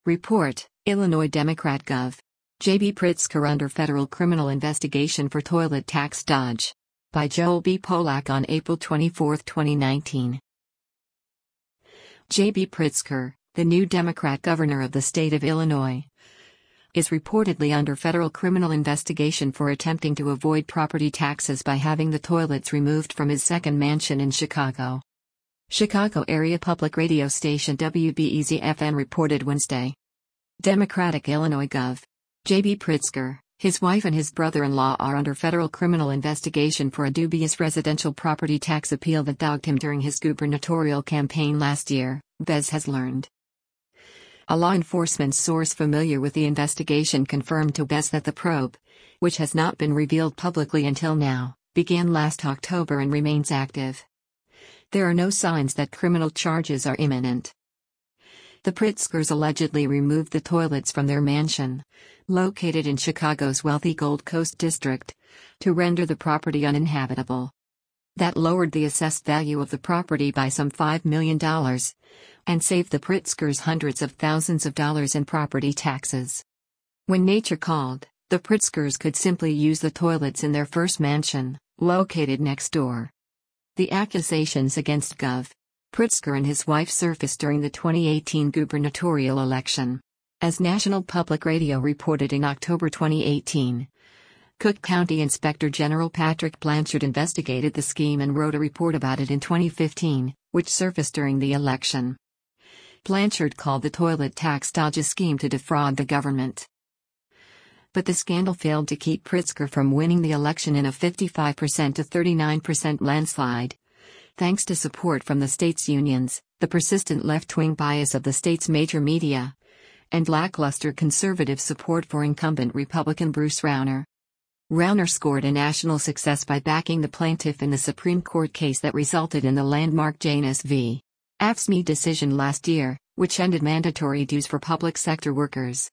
Report, Illinois Democrat Gov. J.B. Pritzker under federal criminal investigation for toilet tax dodge. By Joel B. Polak on April 24, 2019. J.B. Pritzker, the new Democrat governor of the state of Illinois, is reportedly under federal criminal investigation for attempting to avoid property taxes by having the toilets removed from his second mansion in Chicago. Chicago area public radio station WBEZ-FM reported Wednesday. Democratic Illinois Gov. J.B. Pritzker, his wife and his brother-in-law are under federal criminal investigation for a dubious residential property tax appeal that dogged him during his gubernatorial campaign last year, BEZ has learned. A law enforcement source familiar with the investigation confirmed to BEZ that the probe, which has not been revealed publicly until now, began last October and remains active. There are no signs that criminal charges are imminent. The Pritzkers allegedly removed the toilets from their mansion, located in Chicago's wealthy Gold Coast district, to render the property uninhabitable. That lowered the assessed value of the property by some $5 million, and saved the Pritzkers hundreds of thousands of dollars in property taxes. When nature called, the Pritzkers could simply use the toilets in their first mansion, located next door. The accusations against Gov. Pritzker and his wife surfaced during the 2018 gubernatorial election. As National Public Radio reported in October 2018, Cook County Inspector General Patrick Blanchard investigated the scheme and wrote a report about it in 2015, which surfaced during the election. Blanchard called the toilet tax dodge a scheme to defraud the government. But the scandal failed to keep Pritzker from winning the election in a 55% to 39% landslide, thanks to support from the state's unions, the persistent left-wing bias of the state's major media, and lackluster conservative support for incumbent Republican Bruce Rauner. Rauner scored a national success by backing the plaintiff in the Supreme Court case that resulted in the landmark Janus v. AFSCME decision last year, which ended mandatory dues for public sector workers.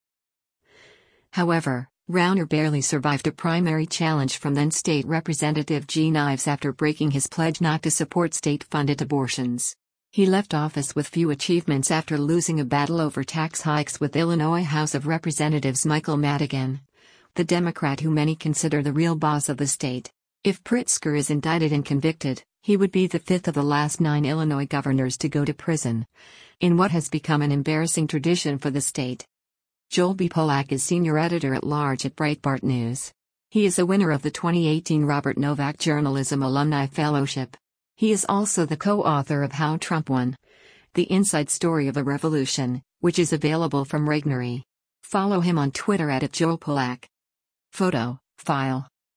However, Rauner barely survived a primary challenge from then State Representative Gene Ives after breaking his pledge not to support state-funded abortions. He left office with few achievements after losing a battle over tax hikes with Illinois House of Representatives Michael Madigan, the Democrat who many consider the real boss of the state. If Pritzker is indicted and convicted, he would be the fifth of the last 9 Illinois governors to go to prison, in what has become an embarrassing tradition for the state. Joel B. Polak is senior editor-at-large at Breitbart News. He is a winner of the 2018 Robert Novak Journalism Alumni Fellowship. He is also the co-author of How Trump Won: The Inside Story of a Revolution, which is available from Regnery. Follow him on Twitter @JoelPolak. Photo, file.